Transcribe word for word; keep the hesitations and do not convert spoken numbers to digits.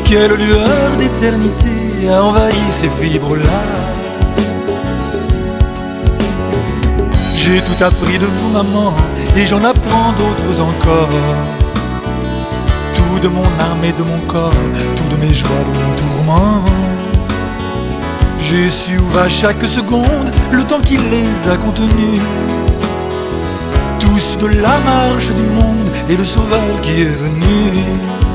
Quelle lueur d'éternité a envahi ces fibres-là. J'ai tout appris de vous, maman, et j'en apprends d'autres encore. Tout de mon âme et de mon corps, tout de mes joies, de mon tourment. J'ai su où va chaque seconde, le temps qui les a contenus. Tous de la marche du monde et le sauveur qui est venu.